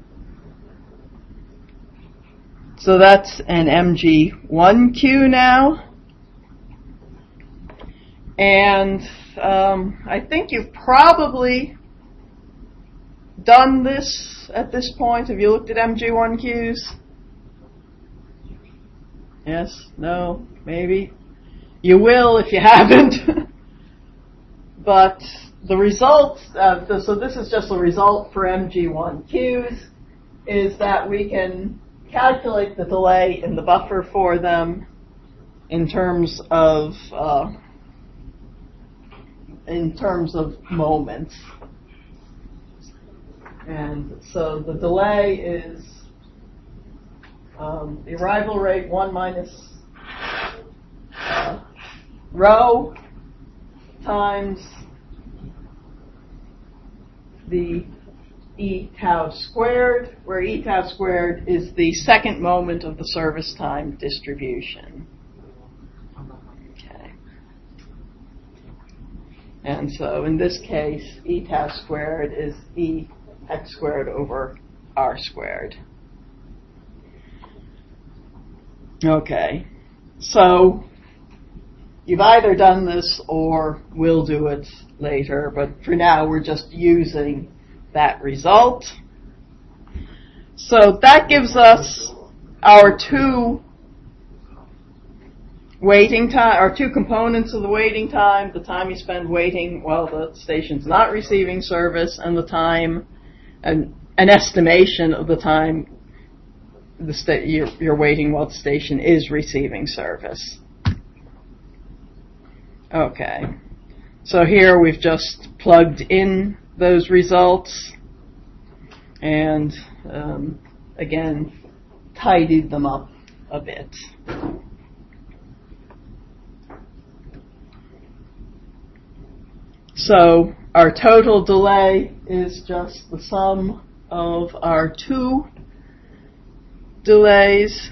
So that's an M G one queue now. And um, I think you've probably done this at this point. Have you looked at M G one queues? Yes? No? Maybe? You will if you haven't. But the result, uh, the, so this is just a result for M G one queues, is that we can calculate the delay in the buffer for them in terms of uh, in terms of moments. And so the delay is um, the arrival rate one minus uh, rho times the E tau squared, where E tau squared is the second moment of the service time distribution. Okay. And so in this case, E tau squared is E x squared over R squared. Okay. So you've either done this or will do it later, but for now we're just using that result. So that gives us our two waiting time, our two components of the waiting time, the time you spend waiting while the station's not receiving service, and the time, an, an estimation of the time the sta- you're, you're waiting while the station is receiving service. Okay. So here we've just plugged in those results and um, again tidied them up a bit. So our total delay is just the sum of our two delays,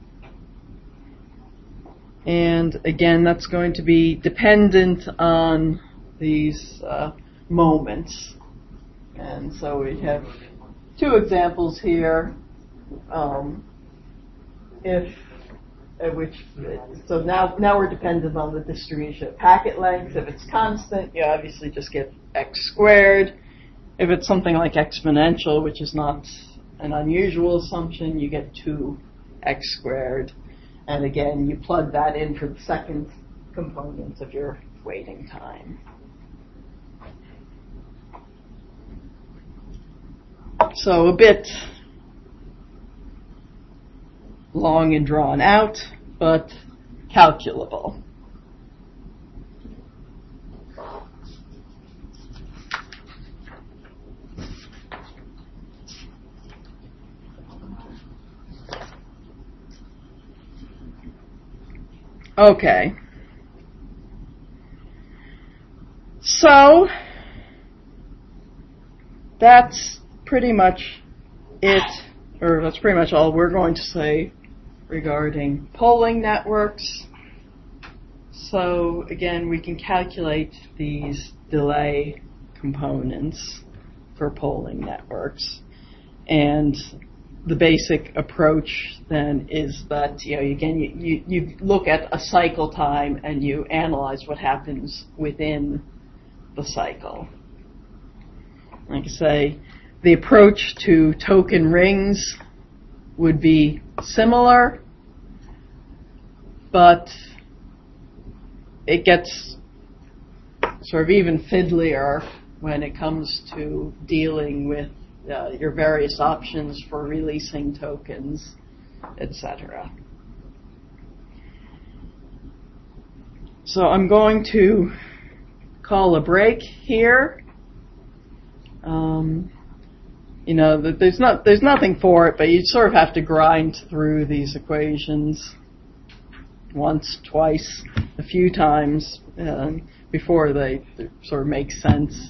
and again that's going to be dependent on these uh, moments. And so we have two examples here. Um, if uh, which so now now we're dependent on the distribution of packet length. If it's constant, you obviously just get x squared. If it's something like exponential, which is not an unusual assumption, you get two x squared. And again, you plug that in for the second component of your waiting time. So a bit long and drawn out, but calculable. Okay. So that's pretty much it, or that's pretty much all we're going to say regarding polling networks. So again, we can calculate these delay components for polling networks. And the basic approach then is that, you know, again, you, you, you look at a cycle time and you analyze what happens within the cycle. Like I say, the approach to token rings would be similar, but it gets sort of even fiddlier when it comes to dealing with uh, your various options for releasing tokens, et cetera. So I'm going to call a break here. Um, you know, there's not there's nothing for it, but you sort of have to grind through these equations once, twice, a few times uh, before they sort of make sense.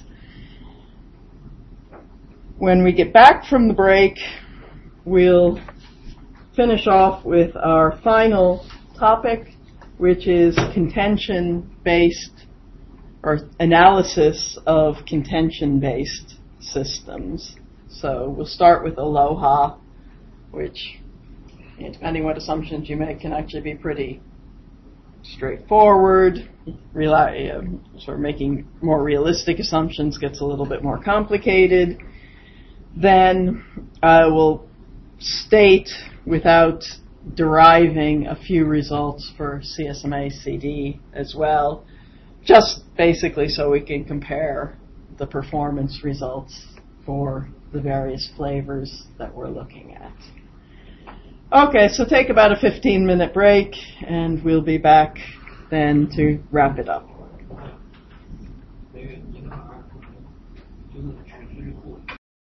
When we get back from the break, we'll finish off with our final topic, which is contention-based or analysis of contention-based systems. So we'll start with Aloha, which, you know, depending what assumptions you make, can actually be pretty straightforward. Rely, uh, sort of making more realistic assumptions gets a little bit more complicated. Then I will state, without deriving, a few results for C S M A C D as well, just basically so we can compare the performance results for the various flavors that we're looking at. Okay, so take about a fifteen minute break, and we'll be back then to wrap it up.